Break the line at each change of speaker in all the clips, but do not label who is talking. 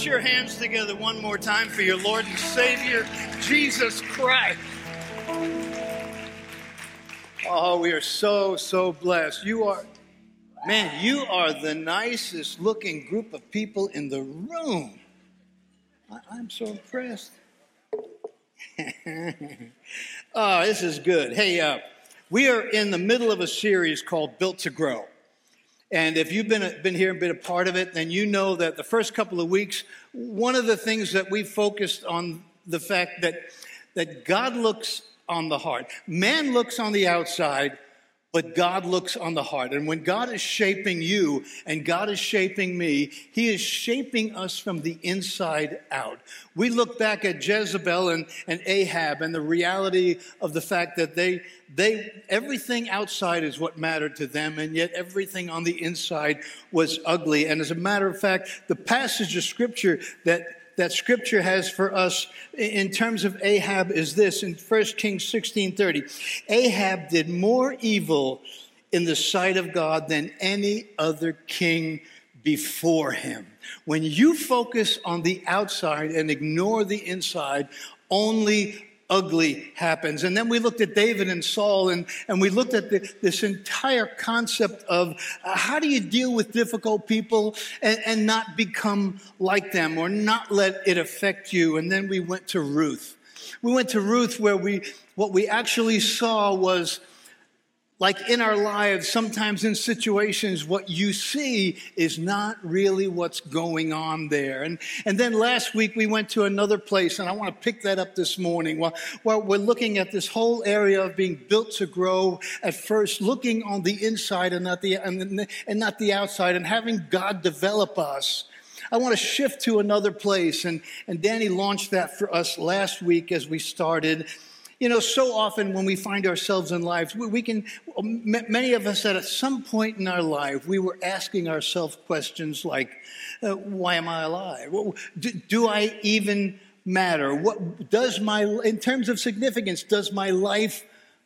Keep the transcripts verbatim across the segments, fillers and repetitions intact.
your hands together one more time for your Lord and Savior, Jesus Christ. Oh, we are so, so blessed. You are, man, you are the nicest looking group of people in the room. I, I'm so impressed. Oh, this is good. Hey, uh, we are in the middle of a series called Built to Grow. And if you've been, been here and been a part of it, then you know that the first couple of weeks, one of the things that we focused on the fact that, that God looks on the heart. Man looks on the outside, but God looks on the heart. And when God is shaping you and God is shaping me, he is shaping us from the inside out. We look back at Jezebel and, and Ahab and the reality of the fact that they, they, everything outside is what mattered to them, and yet everything on the inside was ugly. And as a matter of fact, the passage of scripture that that scripture has for us in terms of Ahab is this in First Kings sixteen thirty. Ahab did more evil in the sight of God than any other king before him. When you focus on the outside and ignore the inside, only ugly happens. And then we looked at David and Saul, and, and we looked at the, this entire concept of uh, how do you deal with difficult people and, and not become like them or not let it affect you. And then we went to Ruth. We went to Ruth where we what we actually saw was, like in our lives, sometimes in situations, what you see is not really what's going on there. And, and then last week we went to another place, and I want to pick that up this morning. While, while we're looking at this whole area of being built to grow, at first looking on the inside and not the, and, and not the outside, and having God develop us. I want to shift to another place, and, and Danny launched that for us last week as we started. You know, so often when we find ourselves in life, we, we can, many of us at some point in our life, we were asking ourselves questions like, uh, why am I alive? Do, do I even matter? What does my, in terms of significance, does my life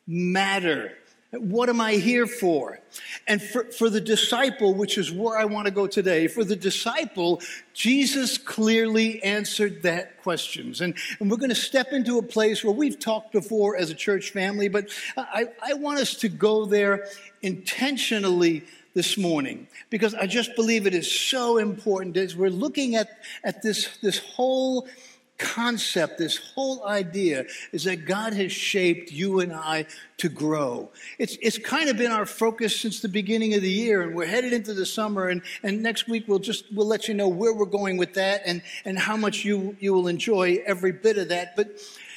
matter? What am I here for? And for, for the disciple, which is where I want to go today, for the disciple, Jesus clearly answered that questions. And, and we're going to step into a place where we've talked before as a church family, but I, I want us to go there intentionally this morning, because I just believe it is so important as we're looking at, at this, this whole concept, this whole idea is that God has shaped you and I to grow. It's it's kind of been our focus since the beginning of the year, and we're headed into the summer, and, and next week we'll just we'll let you know where we're going with that and, and how much you, you will enjoy every bit of that. But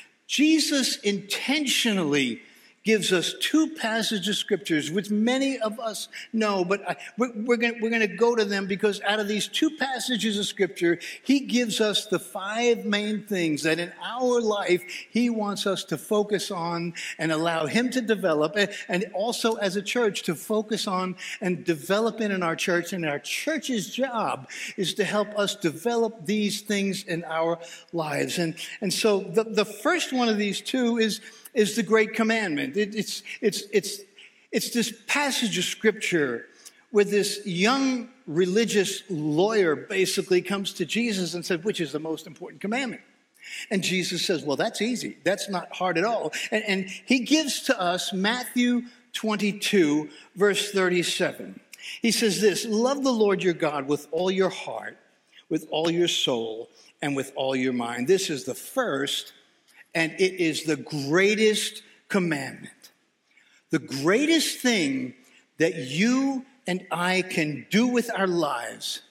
Jesus intentionally gives us two passages of scriptures, which many of us know, but I, we're, we're going we're to go to them because out of these two passages of scripture, he gives us the five main things that in our life he wants us to focus on and allow him to develop, and, and also as a church to focus on and develop in, in our church. And our church's job is to help us develop these things in our lives. And, and so the, the first one of these two is is the great commandment. It, it's, it's, it's, it's this passage of scripture where this young religious lawyer basically comes to Jesus and said, which is the most important commandment? And Jesus says, well, that's easy. That's not hard at all. And, and he gives to us Matthew twenty-two, verse thirty-seven. He says this, love the Lord your God with all your heart, with all your soul, and with all your mind. This is the first, and it is the greatest commandment. The greatest thing that you and I can do with our lives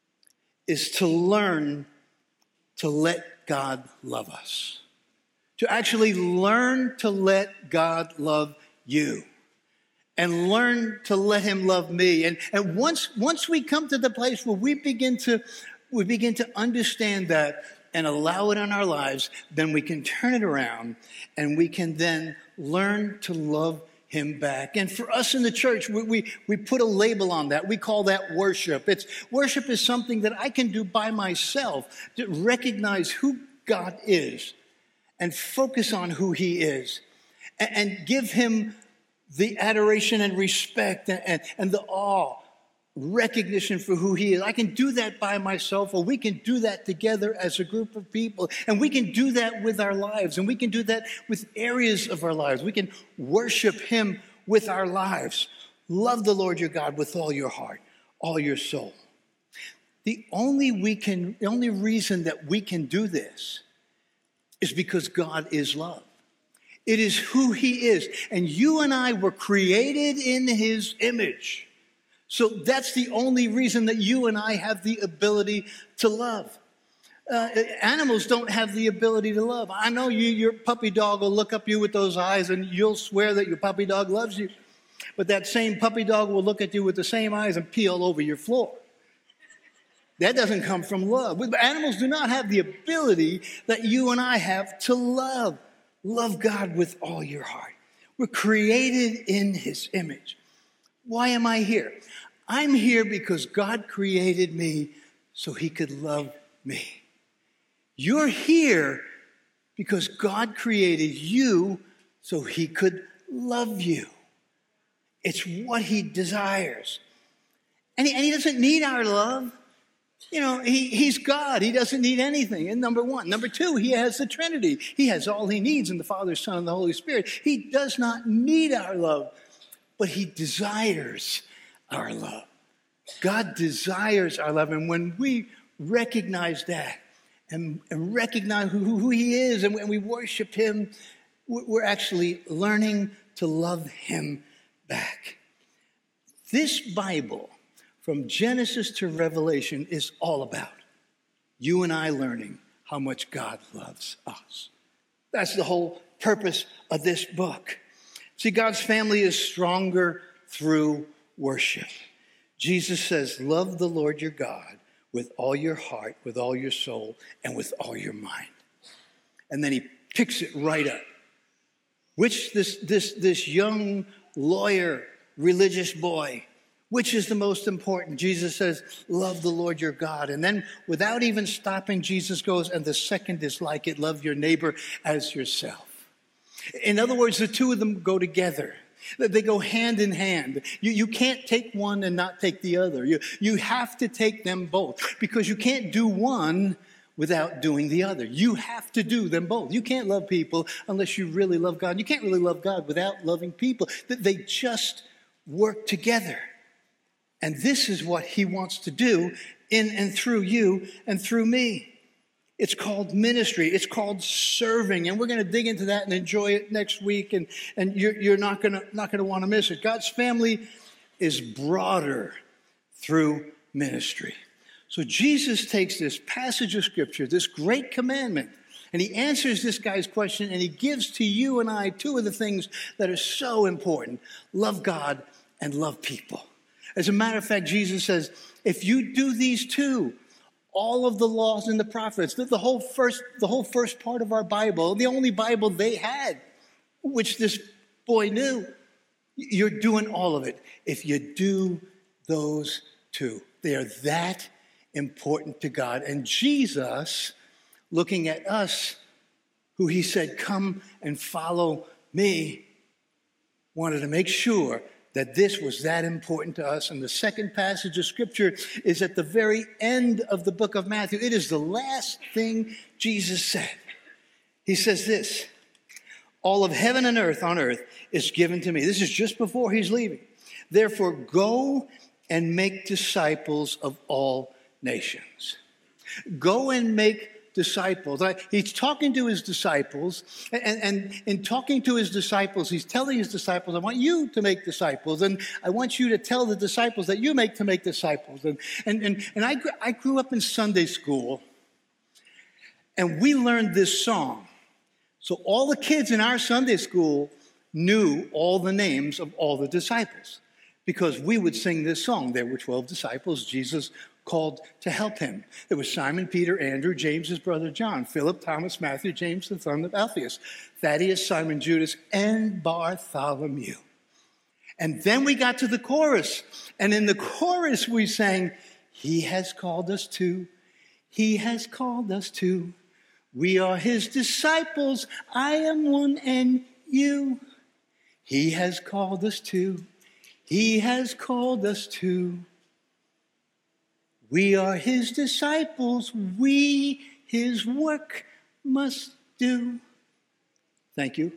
is to learn to let God love us. To actually learn to let God love you. And learn to let him love me. And, and once, once we come to the place where we begin to, we begin to understand that, and allow it in our lives, then we can turn it around and we can then learn to love him back. And for us in the church, we, we, we put a label on that. We call that worship. It's worship is something that I can do by myself to recognize who God is and focus on who he is and, and give him the adoration and respect and, and, and the awe recognition for who he is. I can do that by myself, or we can do that together as a group of people. And we can do that with our lives, and we can do that with areas of our lives. We can worship him with our lives. Love the Lord your God with all your heart, all your soul. The only we can, the only reason that we can do this is because God is love. It is who he is. And you and I were created in his image. So that's the only reason that you and I have the ability to love. Uh, animals don't have the ability to love. I know you, your puppy dog will look up you with those eyes and you'll swear that your puppy dog loves you. But that same puppy dog will look at you with the same eyes and pee all over your floor. That doesn't come from love. But animals do not have the ability that you and I have to love. Love God with all your heart. We're created in his image. Why am I here? I'm here because God created me so he could love me. You're here because God created you so he could love you. It's what he desires. And he, and he doesn't need our love. You know, he, he's God. He doesn't need anything. And number one. Number two, he has the Trinity. He has all he needs in the Father, Son, and the Holy Spirit. He does not need our love, but he desires our love. God desires our love. And when we recognize that and, and recognize who, who he is, and when we worship him, we're actually learning to love him back. This Bible, from Genesis to Revelation, is all about you and I learning how much God loves us. That's the whole purpose of this book. See, God's family is stronger through worship. Jesus says, love the Lord your God with all your heart, with all your soul, and with all your mind. And then he picks it right up. Which this, this, this young lawyer, religious boy, which is the most important? Jesus says, love the Lord your God. And then without even stopping, Jesus goes, and the second is like it, love your neighbor as yourself. In other words, the two of them go together. They go hand in hand. You, you can't take one and not take the other. You, you have to take them both because you can't do one without doing the other. You have to do them both. You can't love people unless you really love God. You can't really love God without loving people. They just work together. And this is what he wants to do in and through you and through me. It's called ministry. It's called serving. And we're going to dig into that and enjoy it next week. And, and you're, you're not going to not going to want to miss it. God's family is broader through ministry. So Jesus takes this passage of Scripture, this great commandment, and he answers this guy's question, and he gives to you and I two of the things that are so important. Love God and love people. As a matter of fact, Jesus says, if you do these two, all of the laws and the prophets, the, the whole first, the whole first part of our Bible, the only Bible they had, which this boy knew, you're doing all of it. If you do those two, they are that important to God. And Jesus, looking at us, who he said, come and follow me, wanted to make sure that this was that important to us. And the second passage of Scripture is at the very end of the book of Matthew. It is the last thing Jesus said. He says this, all of heaven and earth on earth is given to me. This is just before he's leaving. Therefore, go and make disciples of all nations. Go and make disciples. He's talking to his disciples, and, and in talking to his disciples, he's telling his disciples, I want you to make disciples, and I want you to tell the disciples that you make to make disciples. And, and, and, and I, I grew up in Sunday school, and we learned this song. So all the kids in our Sunday school knew all the names of all the disciples because we would sing this song. There were twelve disciples Jesus called to help him. There was Simon, Peter, Andrew, James, his brother John, Philip, Thomas, Matthew, James, the son of Alphaeus, Thaddeus, Simon, Judas, and Bartholomew. And then we got to the chorus. And in the chorus we sang, he has called us to, he has called us to. We are his disciples. I am one and you. He has called us to, he has called us to. We are his disciples. We his work must do. Thank you.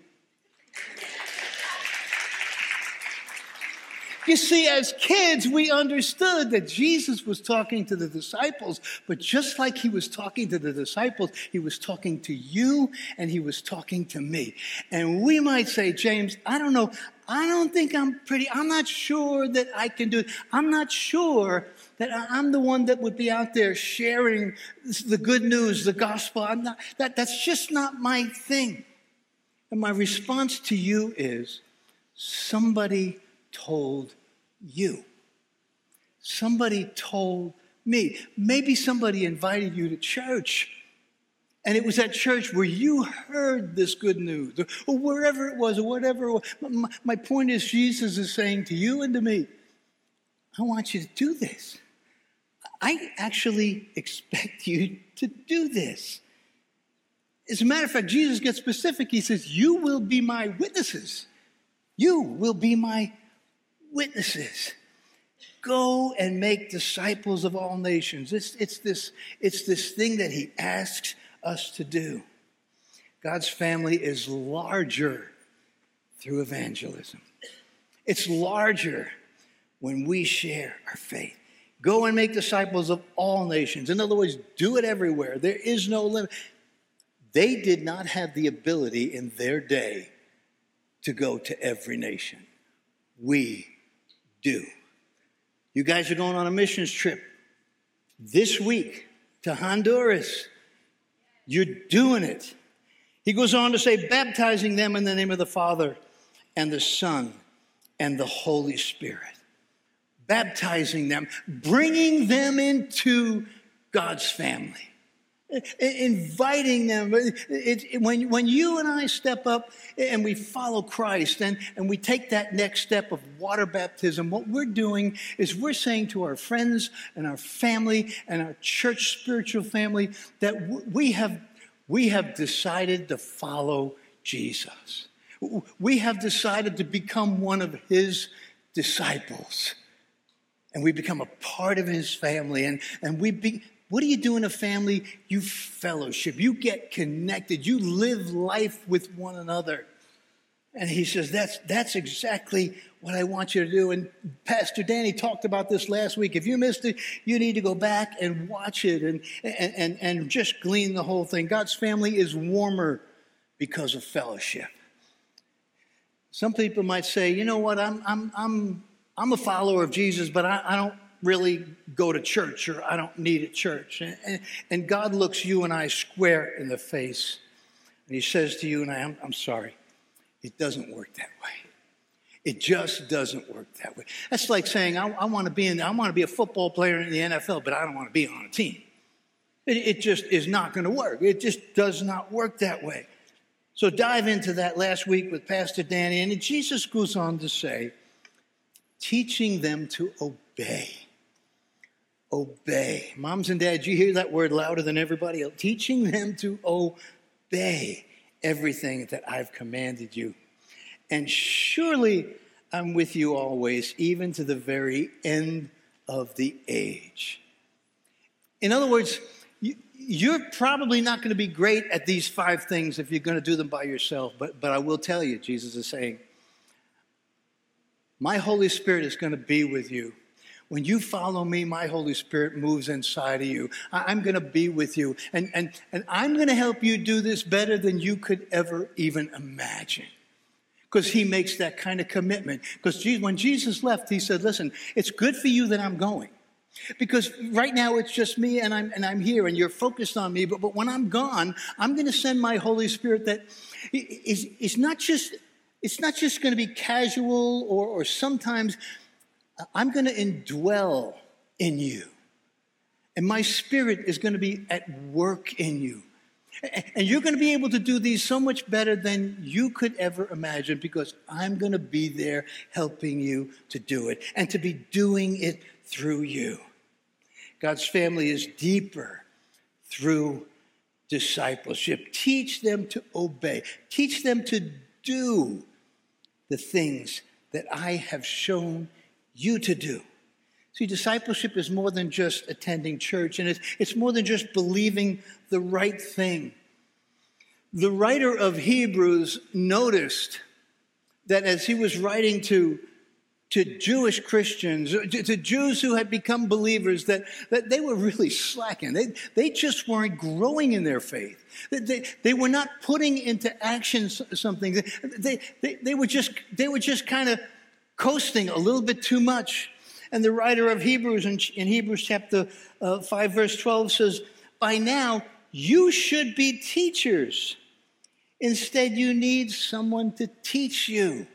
You see, as kids, we understood that Jesus was talking to the disciples, but just like he was talking to the disciples, he was talking to you and he was talking to me. And we might say, James, I don't know, I don't think I'm pretty, I'm not sure that I can do it. I'm not sure that I'm the one that would be out there sharing the good news, the gospel. I'm not, that, that's just not my thing. And my response to you is, somebody told you. Somebody told me. Maybe somebody invited you to church, and it was at church where you heard this good news, or wherever it was, or whatever it was. My, my point is, Jesus is saying to you and to me, I want you to do this. I actually expect you to do this. As a matter of fact, Jesus gets specific. He says, you will be my witnesses. You will be my witnesses. Go and make disciples of all nations. It's, it's, this, it's this thing that he asks us to do. God's family is larger through evangelism. It's larger when we share our faith. Go and make disciples of all nations. In other words, do it everywhere. There is no limit. They did not have the ability in their day to go to every nation. We do. You guys are going on a missions trip this week to Honduras. You're doing it. He goes on to say, baptizing them in the name of the Father and the Son and the Holy Spirit. Baptizing them, bringing them into God's family. Inviting them. It, it, when, when you and I step up and we follow Christ and, and we take that next step of water baptism, what we're doing is we're saying to our friends and our family and our church spiritual family that w- we have, we have decided to follow Jesus. We have decided to become one of his disciples. And we become a part of his family. And, and we be, what do you do in a family? You fellowship. You get connected. You live life with one another. And he says, that's, that's exactly what I want you to do. And Pastor Danny talked about this last week. If you missed it, you need to go back and watch it and, and, and, and just glean the whole thing. God's family is warmer because of fellowship. Some people might say, you know what, I'm, I'm, I'm, I'm a follower of Jesus, but I, I don't really go to church, or I don't need a church. And, and God looks you and I square in the face, and he says to you and I, I'm, I'm sorry, it doesn't work that way. It just doesn't work that way. That's like saying, I, I want to be in, I want to be a football player in the N F L, but I don't want to be on a team. It, it just is not going to work. It just does not work that way. So dive into that last week with Pastor Danny, and Jesus goes on to say, teaching them to obey. Obey. Moms and dads, you hear that word louder than everybody else. Teaching them to obey everything that I've commanded you. And surely I'm with you always, even to the very end of the age. In other words, you, you're probably not going to be great at these five things if you're going to do them by yourself. But, but I will tell you, Jesus is saying, my Holy Spirit is going to be with you. When you follow me, my Holy Spirit moves inside of you. I'm going to be with you. And, and, and I'm going to help you do this better than you could ever even imagine. Because he makes that kind of commitment. Because when Jesus left, he said, listen, it's good for you that I'm going. Because right now it's just me and I'm, and I'm here and you're focused on me. But, but when I'm gone, I'm going to send my Holy Spirit that is, is not just... It's not just going to be casual or, or sometimes. I'm going to indwell in you. And my spirit is going to be at work in you. And you're going to be able to do these so much better than you could ever imagine because I'm going to be there helping you to do it and to be doing it through you. God's family is deeper through discipleship. Teach them to obey. Teach them to do the things that I have shown you to do. See, discipleship is more than just attending church, and it's, it's more than just believing the right thing. The writer of Hebrews noticed that as he was writing to, to Jewish Christians, to, to Jews who had become believers, that, that they were really slacking. They, they just weren't growing in their faith. They, they were not putting into action something. They, they, they were just, they were just kind of coasting a little bit too much. And the writer of Hebrews in, in Hebrews chapter uh, five, verse twelve says, by now you should be teachers. Instead, you need someone to teach you.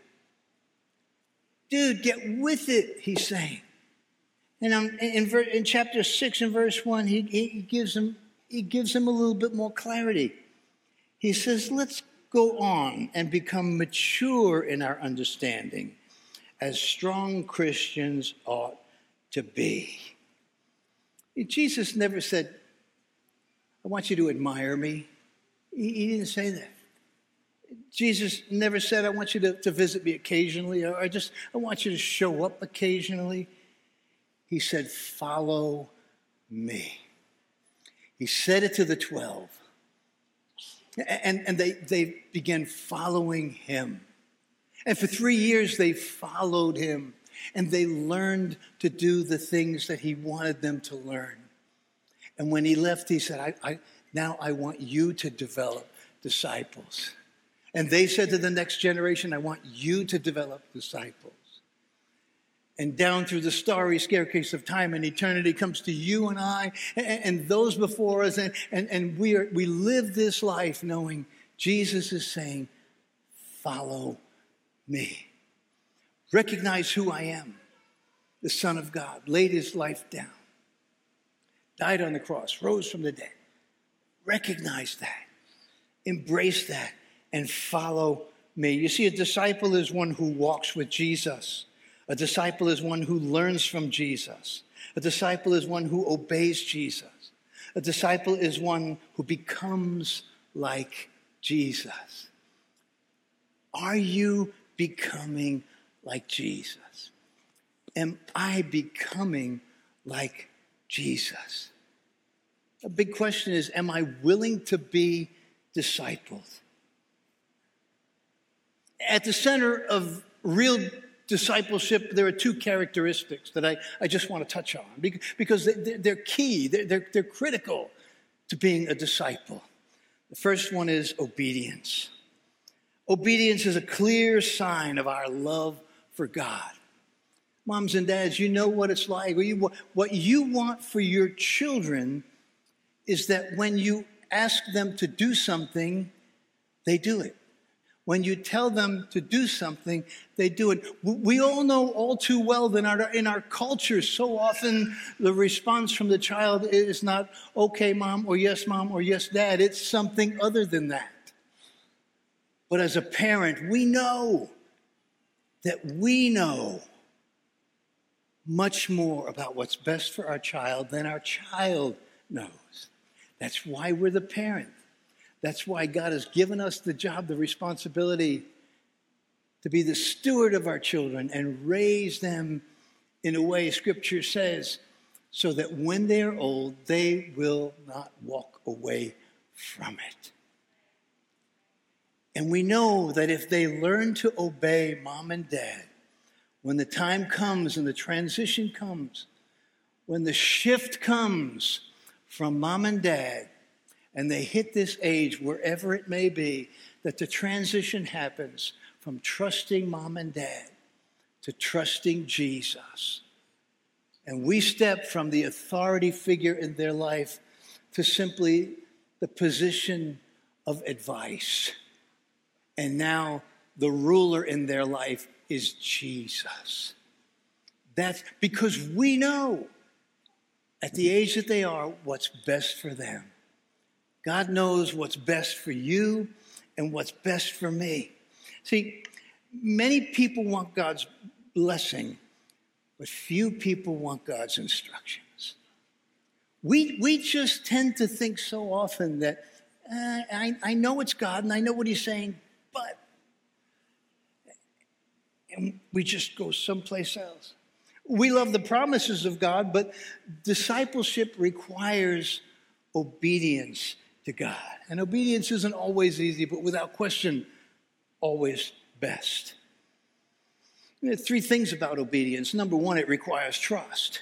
Dude, get with it, he's saying. And um, in, in, in chapter six and verse one, he, he, gives him, he gives him a little bit more clarity. He says, let's go on and become mature in our understanding, as strong Christians ought to be. Jesus never said, I want you to admire me. He, he didn't say that. Jesus never said, I want you to, to visit me occasionally, or I just, I want you to show up occasionally. He said, follow me. He said it to the twelve. And, and they, they began following him. And for three years, they followed him, and they learned to do the things that he wanted them to learn. And when he left, he said, I, I, now I want you to develop disciples. And they said to the next generation, I want you to develop disciples. And down through the starry staircase of time and eternity comes to you and I and, and those before us. And, and, and we, are, we live this life knowing Jesus is saying, follow me. Recognize who I am, the Son of God, laid his life down, died on the cross, rose from the dead. Recognize that, embrace that, and follow me. You see, a disciple is one who walks with Jesus. A disciple is one who learns from Jesus. A disciple is one who obeys Jesus. A disciple is one who becomes like Jesus. Are you becoming like Jesus? Am I becoming like Jesus? A big question is, am I willing to be discipled? At the center of real discipleship, there are two characteristics that I, I just want to touch on because they're key, they're, they're critical to being a disciple. The first one is obedience. Obedience is a clear sign of our love for God. Moms and dads, you know what it's like. What you want for your children is that when you ask them to do something, they do it. When you tell them to do something, they do it. We all know all too well that in our, in our culture, so often the response from the child is not, okay, mom, or yes, mom, or yes, dad. It's something other than that. But as a parent, we know that we know much more about what's best for our child than our child knows. That's why we're the parent. That's why God has given us the job, the responsibility to be the steward of our children and raise them in a way, Scripture says, so that when they are old, they will not walk away from it. And we know that if they learn to obey mom and dad, when the time comes and the transition comes, when the shift comes from mom and dad, and they hit this age, wherever it may be, that the transition happens from trusting mom and dad to trusting Jesus. And we step from the authority figure in their life to simply the position of advice. And now the ruler in their life is Jesus. That's because we know at the age that they are what's best for them. God knows what's best for you and what's best for me. See, many people want God's blessing, but few people want God's instructions. We, we just tend to think so often that uh, I, I know it's God and I know what he's saying, but and we just go someplace else. We love the promises of God, but discipleship requires obedience to God. And obedience isn't always easy, but without question, always best. There are three things about obedience. Number one, it requires trust.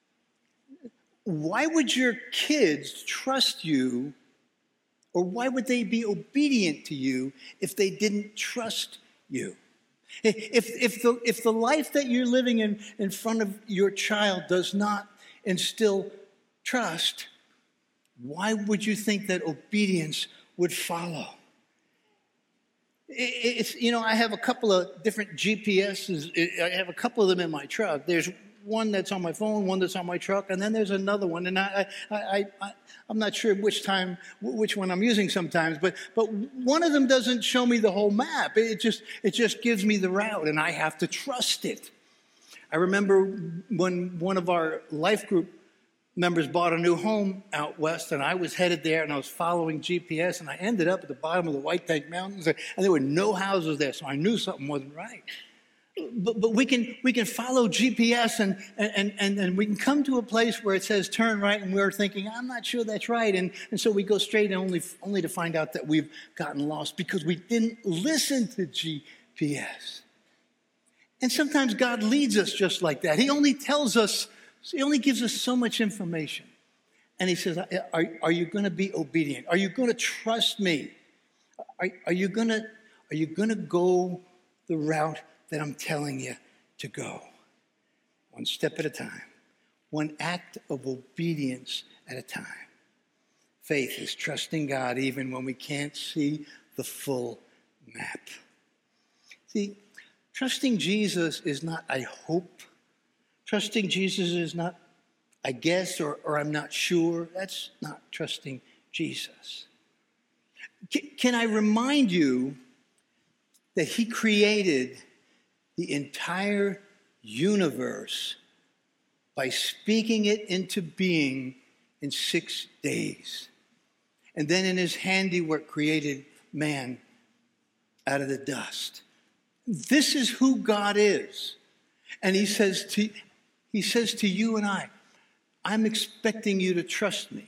Why would your kids trust you, or why would they be obedient to you if they didn't trust you? If, if, the, if the life that you're living in, in front of your child does not instill trust, why would you think that obedience would follow? It's, you know, I have a couple of different G P S's. I have a couple of them in my truck. There's one that's on my phone, one that's on my truck, and then there's another one. And I, I, I, I, I'm not sure which time, which one I'm using sometimes, but but one of them doesn't show me the whole map. It just it just gives me the route, and I have to trust it. I remember when one of our life group members bought a new home out west, and I was headed there, and I was following G P S, and I ended up at the bottom of the White Tank Mountains, and there were no houses there, so I knew something wasn't right. But, but we can we can follow G P S, and, and, and, and we can come to a place where it says turn right, and we're thinking, I'm not sure that's right, and, and so we go straight, and only, only to find out that we've gotten lost because we didn't listen to G P S. And sometimes God leads us just like that. He only tells us, he only gives us so much information. And he says, are, are you going to be obedient? Are you going to trust me? Are, are you going to, are you going to go the route that I'm telling you to go? One step at a time. One act of obedience at a time. Faith is trusting God even when we can't see the full map. See, trusting Jesus is not, I hope. Trusting Jesus is not, I guess, or, or I'm not sure. That's not trusting Jesus. C- can I remind you that he created the entire universe by speaking it into being in six days. And then in his handiwork created man out of the dust. This is who God is. And he says to, he says to you and I, I'm expecting you to trust me.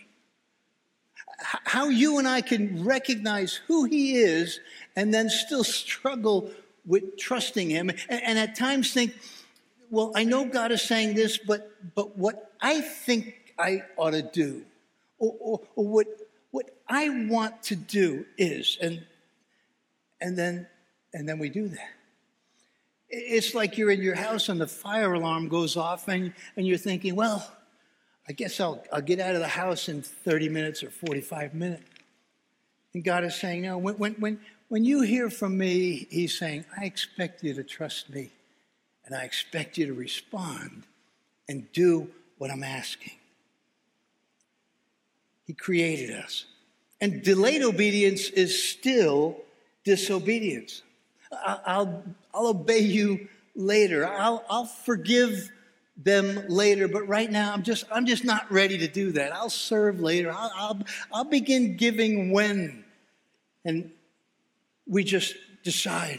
How you and I can recognize who he is and then still struggle with trusting him, and, and at times think, well, I know God is saying this, but but what I think I ought to do, or, or, or what what I want to do is, and and then and then we do that. It's like you're in your house and the fire alarm goes off, and, and you're thinking, well, I guess I'll I'll get out of the house in thirty minutes or forty-five minutes. And God is saying, no, when when when When you hear from me, he's saying, I expect you to trust me, and I expect you to respond and do what I'm asking. He created us. And delayed obedience is still disobedience. I'll, I'll obey you later. I'll, I'll forgive them later, but right now I'm just, I'm just not ready to do that. I'll serve later. I'll, I'll, I'll begin giving when. And we just decide,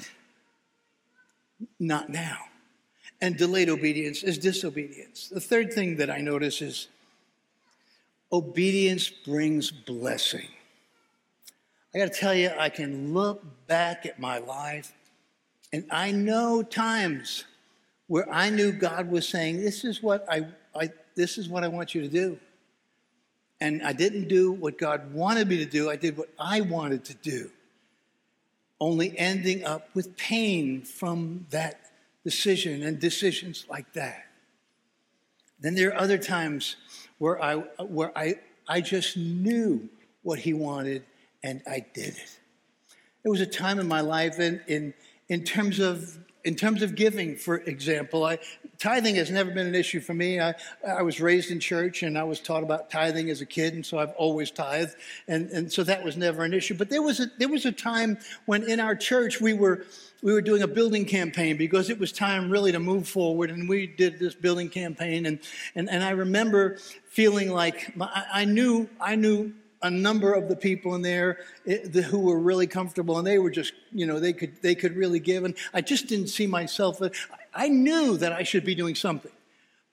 not now. And delayed obedience is disobedience. The third thing that I notice is obedience brings blessing. I got to tell you, I can look back at my life, and I know times where I knew God was saying, this is what I, I this is what I want you to do. And I didn't do what God wanted me to do. I did what I wanted to do, only ending up with pain from that decision and decisions like that. Then there are other times where I where I I just knew what he wanted and I did it. There was a time in my life in in, in terms of in terms of giving, for example, I, tithing has never been an issue for me. I, I was raised in church and I was taught about tithing as a kid, and so I've always tithed, and, and so that was never an issue. But there was a there was a time when in our church we were we were doing a building campaign because it was time really to move forward, and we did this building campaign, and and, and I remember feeling like I, I knew I knew. a number of the people in there who were really comfortable, and they were just, you know, they could they could really give. And I just didn't see myself. I knew that I should be doing something.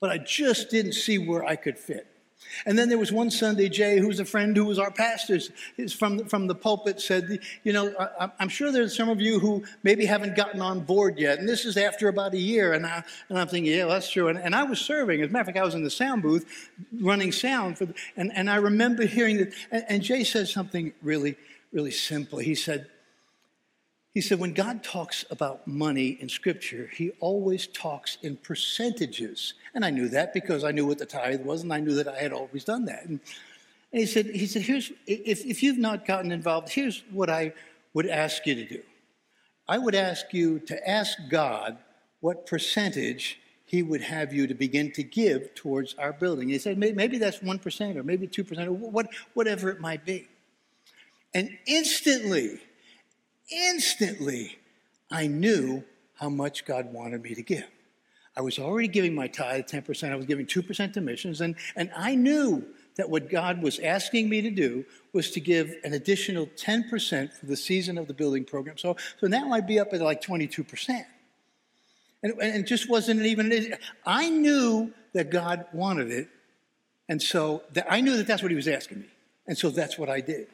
but I just didn't see where I could fit. And then there was one Sunday, Jay, who was a friend who was our pastor, is from, from the pulpit, said, you know, I, I'm sure there's some of you who maybe haven't gotten on board yet. And this is after about a year. And, I, and I'm thinking, yeah, well, that's true. And, and I was serving. As a matter of fact, I was in the sound booth running sound. For the, and, and I remember hearing that. And, and Jay said something really, really simple. He said, He said, when God talks about money in Scripture, he always talks in percentages. And I knew that because I knew what the tithe was, and I knew that I had always done that. And, and he said, he said, here's, if, if you've not gotten involved, here's what I would ask you to do. I would ask you to ask God what percentage he would have you to begin to give towards our building. He said, maybe that's one percent or maybe two percent or what, whatever it might be. And instantly, Instantly, I knew how much God wanted me to give. I was already giving my tithe, ten percent. I was giving two percent to missions. And, and I knew that what God was asking me to do was to give an additional ten percent for the season of the building program. So, so now I'd be up at like twenty-two percent. And, and it just wasn't even, I knew that God wanted it. And so that, I knew that that's what he was asking me. And so that's what I did.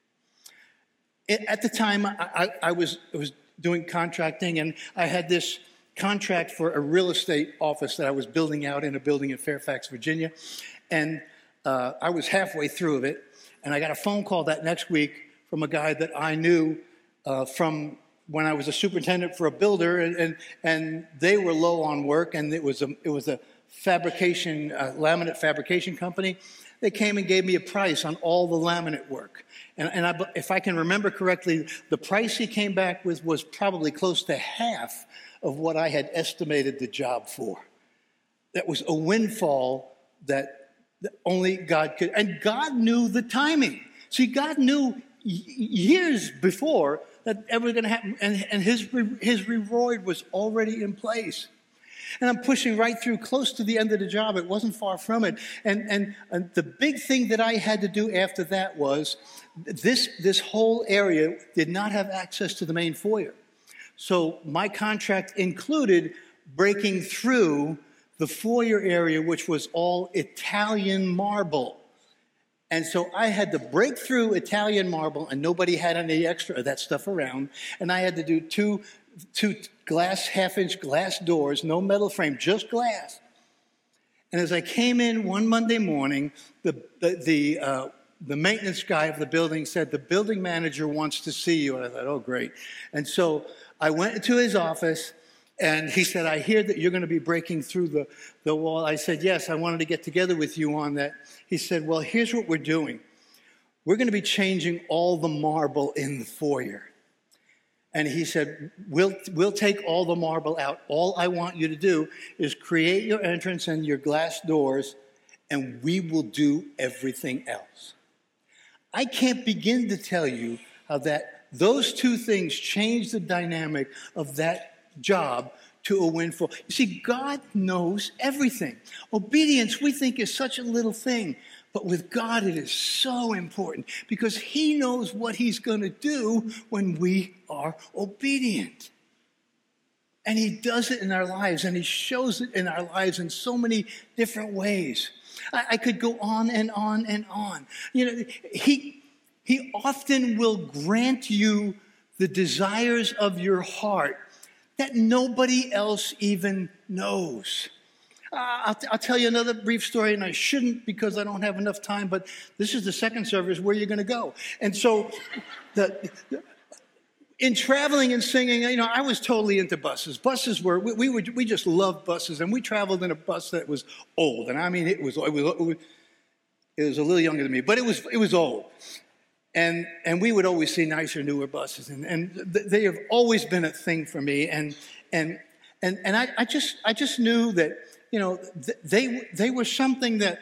At the time, I, I, I, was, I was doing contracting, and I had this contract for a real estate office that I was building out in a building in Fairfax, Virginia. And uh, I was halfway through of it, and I got a phone call that next week from a guy that I knew uh, from when I was a superintendent for a builder, and, and, and they were low on work, and it was a, it was a fabrication, uh, laminate fabrication company. They came and gave me a price on all the laminate work. And, and I, if I can remember correctly, the price he came back with was probably close to half of what I had estimated the job for. That was a windfall that, that only God could. And God knew the timing. See, God knew years before that ever going to happen. And, and his, his reward was already in place. And I'm pushing right through close to the end of the job. It wasn't far from it. And, and, and the big thing that I had to do after that was this, this whole area did not have access to the main foyer. So my contract included breaking through the foyer area, which was all Italian marble. And so I had to break through Italian marble, and nobody had any extra of that stuff around. And I had to do two two glass, half-inch glass doors, no metal frame, just glass. And as I came in one Monday morning, the the the, uh, the maintenance guy of the building said, the building manager wants to see you. And I thought, oh, great. And so I went into his office, and he said, I hear that you're going to be breaking through the, the wall. I said, yes, I wanted to get together with you on that. He said, well, here's what we're doing. We're going to be changing all the marble in the foyer. And he said, we'll, we'll take all the marble out. All I want you to do is create your entrance and your glass doors, and we will do everything else. I can't begin to tell you how that those two things changed the dynamic of that job to a windfall. You see, God knows everything. Obedience, we think, is such a little thing. But with God, it is so important because he knows what he's going to do when we are obedient. And he does it in our lives, and he shows it in our lives in so many different ways. I, I could go on and on and on. You know, he, he often will grant you the desires of your heart that nobody else even knows. Uh, I'll, t- I'll tell you another brief story, and I shouldn't because I don't have enough time, but this is the second service where you're going to go. And so the, the, in traveling and singing, you know, I was totally into buses. Buses were, we, we, were, we just loved buses, and we traveled in a bus that was old. And I mean, it was, it was, it was, it was a little younger than me, but it was, it was old. And and we would always see nicer, newer buses, and, and they have always been a thing for me. And and and and I, I just I just knew that, you know, they they were something that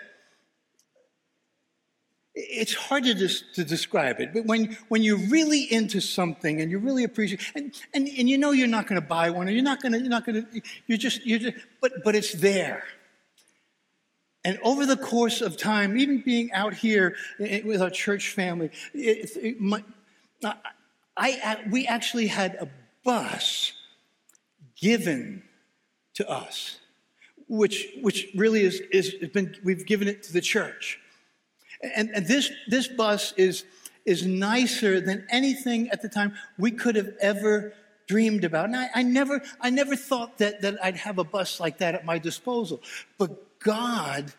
it's hard to just to describe it. But when when you're really into something and you really appreciate, and and, and you know you're not going to buy one, or you're not going to you're not going to you're just you're just but but it's there. And over the course of time, even being out here with our church family, it, it, my, I, I, we actually had a bus given to us. which which really is is has been we've given it to the church. And, and this this bus is is nicer than anything at the time we could have ever dreamed about. And I, I never I never thought that that I'd have a bus like that at my disposal. But God,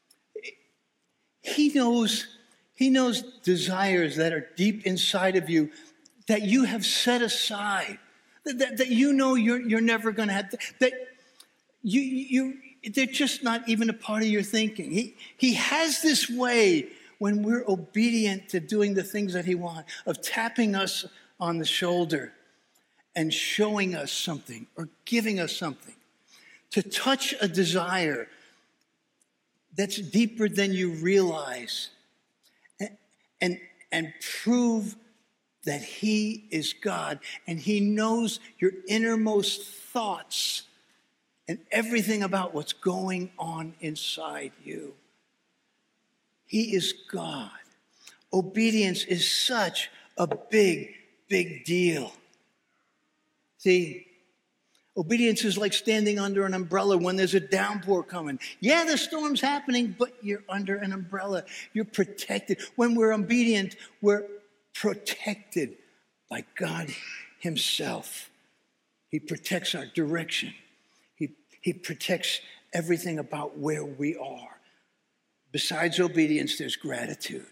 He knows He knows desires that are deep inside of you that you have set aside, that, that, that you know you're you're never going to have, that you you they're just not even a part of your thinking. He He has this way when we're obedient to doing the things that He wants, of tapping us on the shoulder and showing us something or giving us something, to touch a desire that's deeper than you realize, and, and, and prove that He is God and He knows your innermost thoughts and everything about what's going on inside you. He is God. Obedience is such a big, big deal. See, obedience is like standing under an umbrella when there's a downpour coming. Yeah, the storm's happening, but you're under an umbrella. You're protected. When we're obedient, we're protected by God Himself. He protects our direction. He, he protects everything about where we are. Besides obedience, there's gratitude.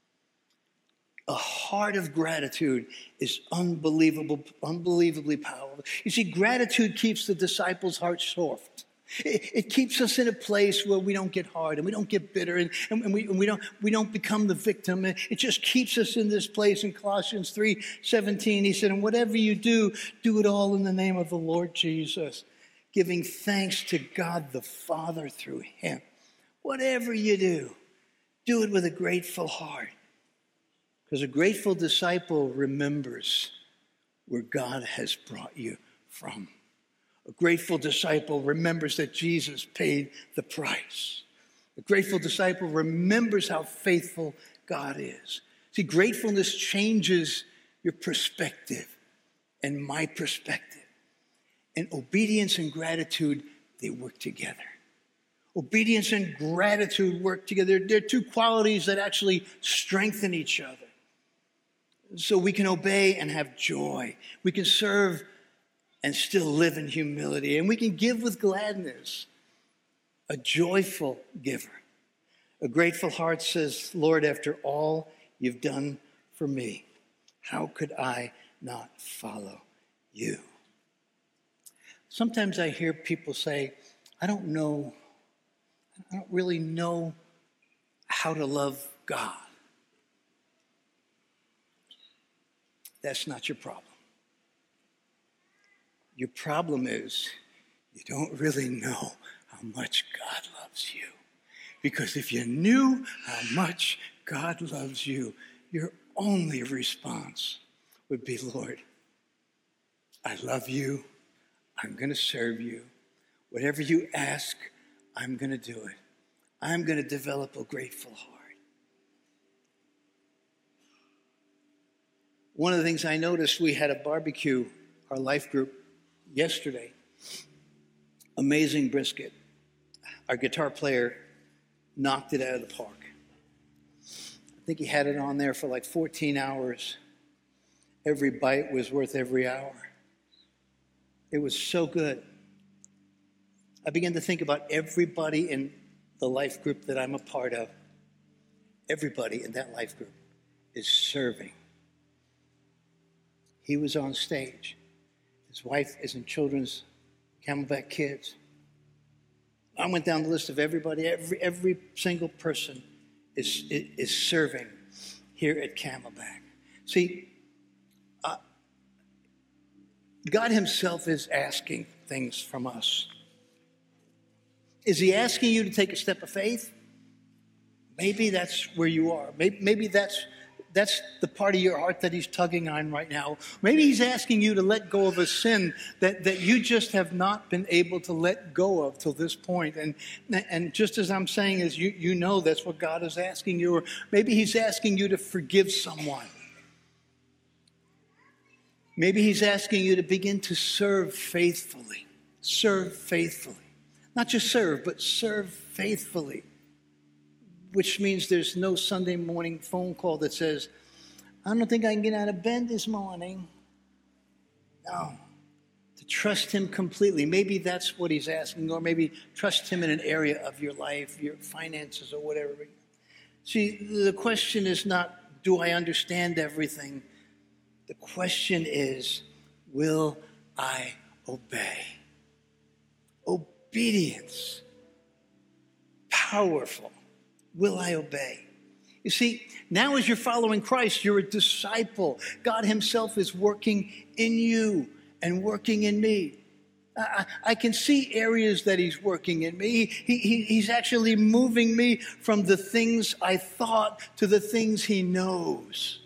A heart of gratitude is unbelievable, unbelievably powerful. You see, gratitude keeps the disciples' hearts soft. It, it keeps us in a place where we don't get hard and we don't get bitter and, and, we, and we, don't, we don't become the victim. It just keeps us in this place. In Colossians three seventeen, he said, and whatever you do, do it all in the name of the Lord Jesus, giving thanks to God the Father through Him. Whatever you do, do it with a grateful heart. Because a grateful disciple remembers where God has brought you from. A grateful disciple remembers that Jesus paid the price. A grateful disciple remembers how faithful God is. See, gratefulness changes your perspective and my perspective. And obedience and gratitude, they work together. Obedience and gratitude work together. They're two qualities that actually strengthen each other. So we can obey and have joy. We can serve and still live in humility. And we can give with gladness. A joyful giver. A grateful heart says, Lord, after all you've done for me, how could I not follow you? Sometimes I hear people say, I don't know, I don't really know how to love God. That's not your problem. Your problem is you don't really know how much God loves you. Because if you knew how much God loves you, your only response would be, Lord, I love you. I'm going to serve you. Whatever you ask, I'm going to do it. I'm going to develop a grateful heart. One of the things I noticed, we had a barbecue, our life group, yesterday. Amazing brisket. Our guitar player knocked it out of the park. I think he had it on there for like fourteen hours. Every bite was worth every hour. It was so good. I began to think about everybody in the life group that I'm a part of. Everybody in that life group is serving. He was on stage. His wife is in Children's Camelback Kids. I went down the list of everybody. Every, every single person is, is, is serving here at Camelback. See, uh, God Himself is asking things from us. Is He asking you to take a step of faith? Maybe that's where you are. Maybe, maybe that's That's the part of your heart that He's tugging on right now. Maybe He's asking you to let go of a sin that, that you just have not been able to let go of till this point. And, and just as I'm saying is, you, you know that's what God is asking you. Or maybe He's asking you to forgive someone. Maybe He's asking you to begin to serve faithfully. Serve faithfully. Not just serve, but serve faithfully, which means there's no Sunday morning phone call that says, I don't think I can get out of bed this morning. No. To trust him completely. Maybe that's what he's asking, or maybe trust him in an area of your life, your finances, or whatever. See, the question is not, do I understand everything? The question is, will I obey? Obedience. Powerful. Will I obey? You see, now as you're following Christ, you're a disciple. God himself is working in you and working in me. I, I can see areas that he's working in me. He, he, he's actually moving me from the things I thought to the things he knows.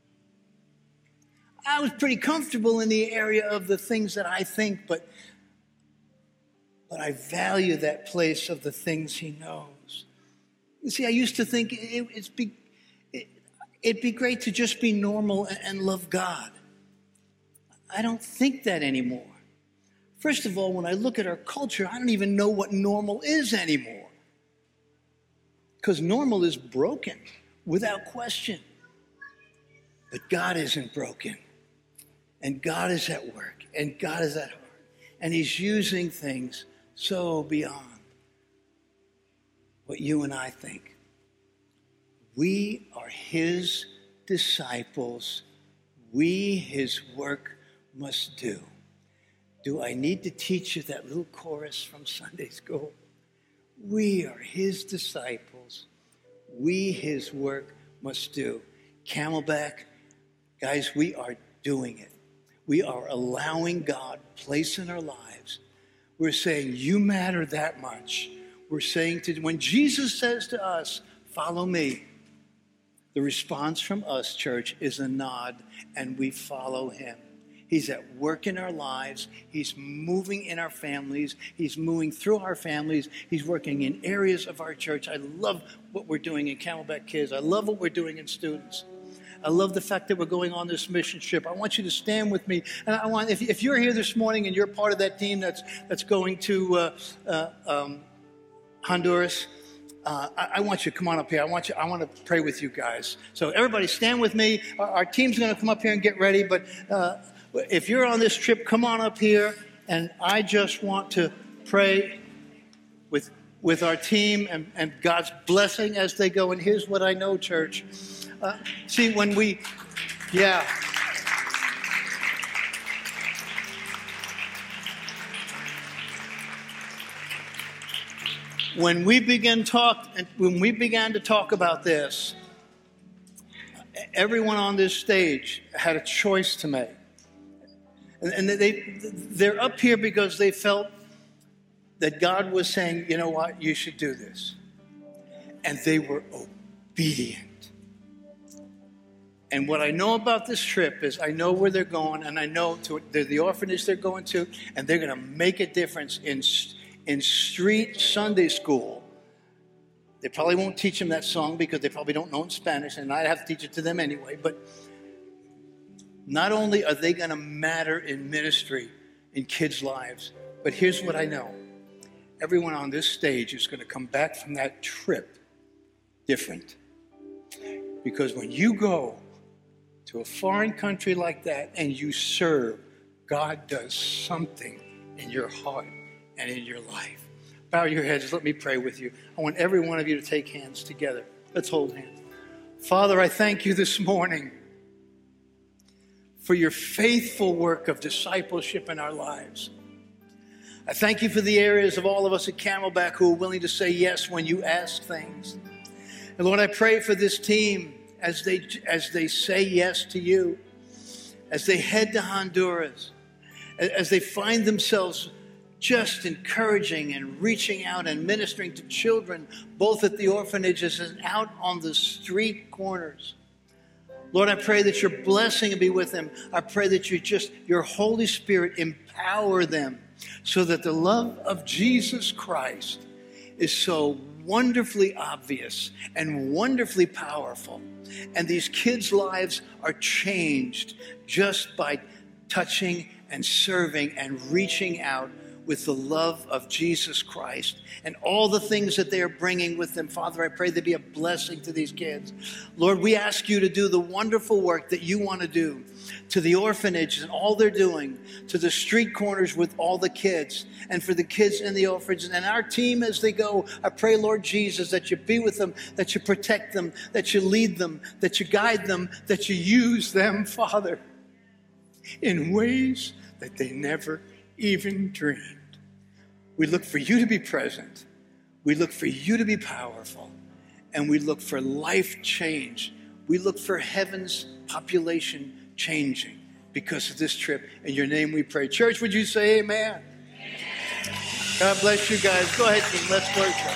I was pretty comfortable in the area of the things that I think, but, but I value that place of the things he knows. You see, I used to think it, it's be, it, it'd be great to just be normal and, and love God. I don't think that anymore. First of all, when I look at our culture, I don't even know what normal is anymore. Because normal is broken, without question. But God isn't broken. And God is at work. And God is at heart. And he's using things so beyond what you and I think. We are his disciples. We his work must do. Do I need to teach you that little chorus from Sunday school? We are his disciples. We his work must do. Camelback, guys, we are doing it. We are allowing God place in our lives. We're saying, you matter that much. We're saying to, when Jesus says to us, follow me, the response from us, church, is a nod, and we follow him. He's at work in our lives. He's moving in our families. He's moving through our families. He's working in areas of our church. I love what we're doing in Camelback Kids. I love what we're doing in students. I love the fact that we're going on this mission trip. I want you to stand with me. And I want, if, if you're here this morning and you're part of that team that's that's going to uh, uh, um, Honduras, uh, I, I want you to come on up here. I want you. I want to pray with you guys. So everybody, stand with me. Our, our team's going to come up here and get ready. But uh, if you're on this trip, come on up here. And I just want to pray with with our team and, and God's blessing as they go. And here's what I know, church. Uh, see, when we, yeah. When we begin talk, when we began to talk about this, everyone on this stage had a choice to make, and, and they they're up here because they felt that God was saying, you know what, you should do this, and they were obedient. And what I know about this trip is I know where they're going, and I know to, they're the orphanage they're going to, and they're going to make a difference in, in street Sunday school. They probably won't teach them that song because they probably don't know it in Spanish, and I'd have to teach it to them anyway. But not only are they going to matter in ministry, in kids' lives, but here's what I know. Everyone on this stage is going to come back from that trip different. Because when you go to a foreign country like that and you serve, God does something in your heart and in your life. Bow your heads. Let me pray with you. I want every one of you to take hands together. Let's hold hands. Father, I thank you this morning for your faithful work of discipleship in our lives. I thank you for the areas of all of us at Camelback who are willing to say yes when you ask things. And Lord, I pray for this team as they as they say yes to you, as they head to Honduras, as they find themselves just encouraging and reaching out and ministering to children, both at the orphanages and out on the street corners. Lord, I pray that your blessing will be with them. I pray that you just, your Holy Spirit, empower them so that the love of Jesus Christ is so wonderfully obvious and wonderfully powerful. And these kids' lives are changed just by touching and serving and reaching out with the love of Jesus Christ and all the things that they are bringing with them. Father, I pray they be a blessing to these kids. Lord, we ask you to do the wonderful work that you want to do to the orphanage and all they're doing, to the street corners with all the kids, and for the kids in the orphanage and our team as they go. I pray, Lord Jesus, that you be with them, that you protect them, that you lead them, that you guide them, that you use them, Father, in ways that they never even dreamed. We look for you to be present. We look for you to be powerful. And we look for life change. We look for heaven's population changing because of this trip. In your name we pray. Church, would you say amen? Amen. God bless you guys. Go ahead, team. Let's worship.